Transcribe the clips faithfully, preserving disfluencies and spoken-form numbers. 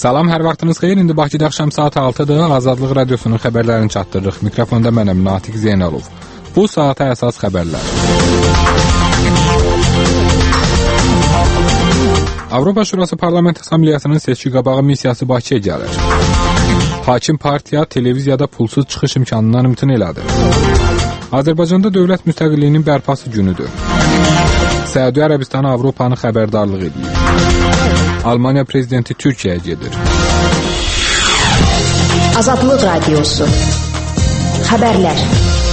Salam, hər vaxtınız xeyir. İndi Bakıda axşam saat altıdır. Azadlıq Radiosunun xəbərlərini çatdırırıq. Mikrofonda mənəm Natiq Zeynalov. Bu saata əsas xəbərlər. Avropa Şurası Parlament Assambleyasının seçki qabağı missiyası Bakıya gəlir. Hakim partiya televiziyada pulsuz çıxış imkanından imtina elədi. Azərbaycanda dövlət müstəqilliyinin bərpası günüdür. Səudiyyə Ərəbistanı Avropanı xəbərdarlıq edir. Almaniya prezidenti Türkiyəyə gedir. Azadlıq Radiosu. Xəbərlər.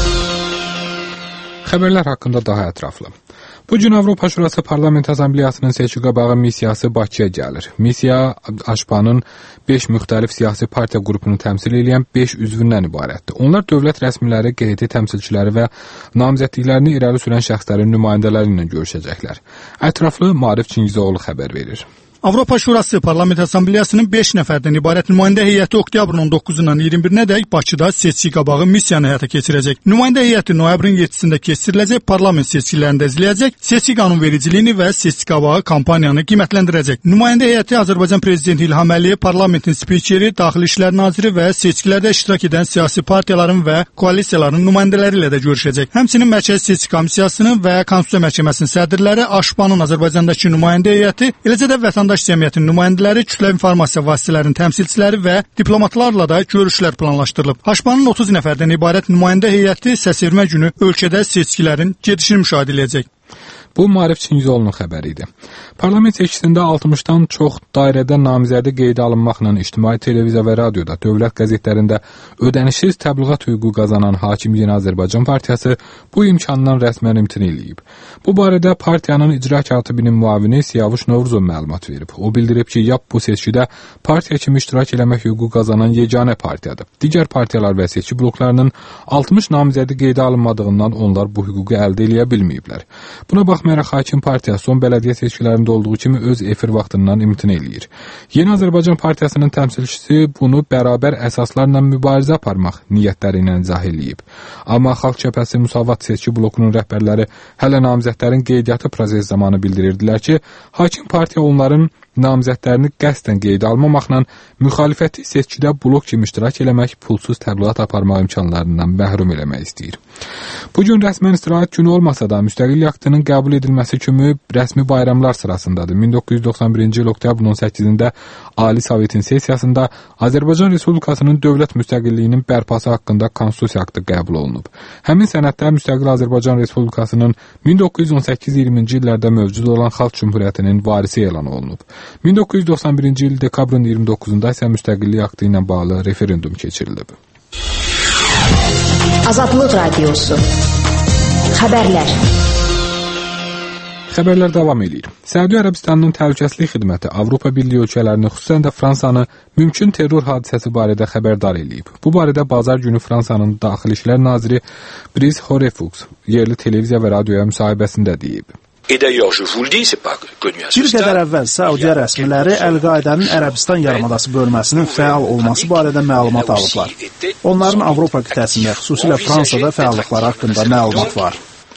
Xəbərlər haqqında daha ətraflı. Bu gün Avropa Şurası Parlament Assambleyasının seçki qabağı missiyası Bakıya gəlir. Missiya Aşpanın beş müxtəlif siyasi partiya qrupunu təmsil edən beş üzvündən ibarətdir. Onlar dövlət rəsmiləri, qeydi təmsilçiləri və namizədliklərini irəli sürən şəxslərin nümayəndələri ilə görüşəcəklər. Ətraflı Maarif Çingizoğlu xəbər verir. Avropa Şurası Parlament Assambleyasının beş nəfərdən ibarət nümayəndə heyəti oktyabrın on doqquzundan iyirmi birinədək Bakıda seçki qabağı missiyanı həyata keçirəcək. Nümayəndə heyəti noyabrın yeddisində keçiriləcək parlament seçkilərində izləyəcək, seçki qanunvericiliyini və seçki qabağı kampaniyanı qiymətləndirəcək. Nümayəndə heyəti Azərbaycan Prezidenti İlham Əliyev, parlamentin spikeri, Daxili İşlər naziri və seçkilərdə iştirak edən siyasi partiyaların və koalisiyaların nümayəndələri ilə də görüşəcək. Həmçinin Mərkəzi Seçki Komissiyasının və Konstitusiya Məhkəməsinin sədrləri, Aşpanın Azərbaycandakı nümayəndə heyəti, eləcə də vətəndaş Vətəndaş cəmiyyətinin nümayəndələri, kütləvi informasiya vasitələrinin təmsilçiləri və diplomatlarla da görüşlər planlaşdırılıb. Aşpanın otuz nəfərdən ibarət nümayəndə heyəti səsvermə günü ölkədə seçkilərin gedişini müşahidə edəcək. Bu Maarif Çingizoğlu'nun xəbəri idi. Parlament seçkisində altmışdan çox dairədə namizədi qeydə alınmaqla ictimai televiziya və radioda, dövlət qəzetlərində ödənişsiz təbliğat hüququ qazanan Hakim Yeni Azərbaycan Partiyası bu imkandan rəsmən imtina eləyib. Bu barədə partiyanın icra katibinin müavini Siyavuş Novruzov məlumat verib. O bildirib ki, YAP bu seçkidə partiya kimi iştirak eləmək hüququ qazanan yeganə partiyadır. Digər partiyalar və seçki bloklarının altmış namizədi qeydə alınmadığından onlar bu hüququ əldə eləyə bilməyiblər. Buna baxmayaraq Hakim Partiya son bələdiyyə seçkilərində olduğu kimi öz efir vaxtından imtina eləyir. Yeni Azərbaycan Partiyasının təmsilçisi bunu bərabər əsaslarla mübarizə aparmaq niyyətləri ilə izah eləyib. Amma Xalq Cəbhəsi Müsavat seçki blokunun rəhbərləri hələ namizədlərin qeydiyyatı proses zamanı bildirirdilər ki, Hakim Partiya onların namizədlərini qəsdən qeydə almamaqla müxalifəti seçkidə blok kimi iştirak eləmək, pulsuz təbliğat aparmaq imkanlarından məhrum eləmək istəyir. Bugün rəsmən istirahət günü olmasa da, müstəqillik aktının qəbul edilməsi kimi rəsmi bayramlar sırasındadır. min doqquz yüz doxsan birinci il oktyabrın on səkkizində Ali Sovetin sessiyasında Azərbaycan Respublikasının dövlət müstəqilliyinin bərpası haqqında Konstitusiya aktı qəbul olunub. Həmin sənəddə müstəqil Azərbaycan Respublikasının min doqquz yüz on səkkiz iyirminci illərdə mövcud olan Xalq Cümhuriyyətinin varisi elan olunub. min doqquz yüz doxsan birinci il dekabrın iyirmi doqquzunda isə müstəqillik aktı ilə bağlı referendum keçirilib. Azadlıq Radiosu. Xəbərlər. Xəbərlər davam edir. Səudiyyə Ərəbistanının təhlükəsizlik xidməti Avropa Birliyi ölkələrini, xüsusən də Fransanı mümkün terror hadisəsi barədə xəbərdar eləyib. Bu barədə bazar günü Fransanın Daxili İşlər naziri Brice Horefux yerli televiziya və radioya müsahibəsində deyib. Bir qədər əvvəl Səudiyyə rəsmiləri Əl-Qaidanın Ərəbistan yarımadası bölməsinin fəal olması barədə məlumat alıblar. Onların Avropa qitəsində, xüsusilə Fransada fəallıqları haqqında məlumat var.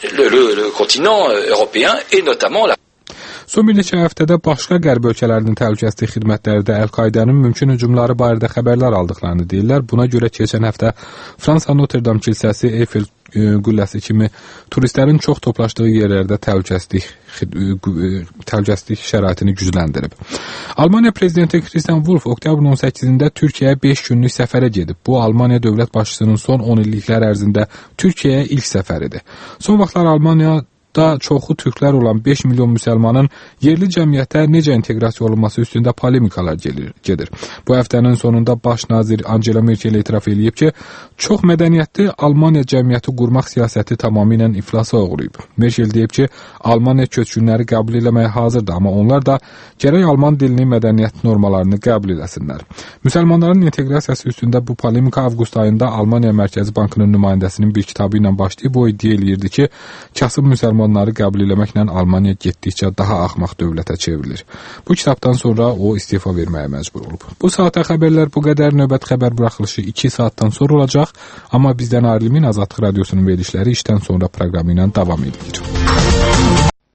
Son bir neçə həftədə başqa qərb ölkələrinin təhlükəsizlik xidmətləri də Əl-Qaidanın mümkün hücumları barədə xəbərlər aldıqlarını deyirlər. Buna görə keçən həftə Fransa Notre Dame kilsəsi, Eiffel qülləsi kimi turistlərin çox toplaşdığı yerlərdə təhlükəsizlik təhlükəsizlik şəraitini gücləndirib. Almaniya prezidenti Christian Wolff oktyabrın on səkkizində Türkiyəyə beş günlük səfərə gedib. Bu Almaniya dövlət başçısının son on illiklər ərzində Türkiyəyə ilk səfəridir. Son vaxtlar Almaniya da çoxu türklər olan beş milyon müsəlmanın yerli cəmiyyətə necə inteqrasiya olunması üstündə polemikalar gedir. gedir. Bu həftənin sonunda baş nazir Angela Merkel etiraf eləyib ki, çox mədəniyyətli Almaniya cəmiyyəti qurmaq siyasəti tamamilə iflasa uğrayıb. Merkel deyib ki, Almaniya köçkünləri qəbul eləməyə hazırdır, amma onlar da gərək Alman dilini, mədəniyyət normalarını qəbul edəsinlər. Müsəlmanların inteqrasiyası üstündə bu polemika avqust ayında Almaniya Mərkəzi Bankının nümayəndəsinin bir kitabı ilə başlayıb, o iddia eləyirdi ki, kasıb müsəlman onları qəbul eləməklə Almaniya getdikcə daha axmaq dövlətə çevrilir. Bu kitabdan sonra o istifa verməyə məcbur olub. Bu saata xəbərlər bu qədər. Növbət xəbər buraxılışı iki saatdan sonra olacaq. Amma bizdən ayrılmayın, Azadlıq Radiosunun verilişləri işdən sonra proqramı ilə davam edir.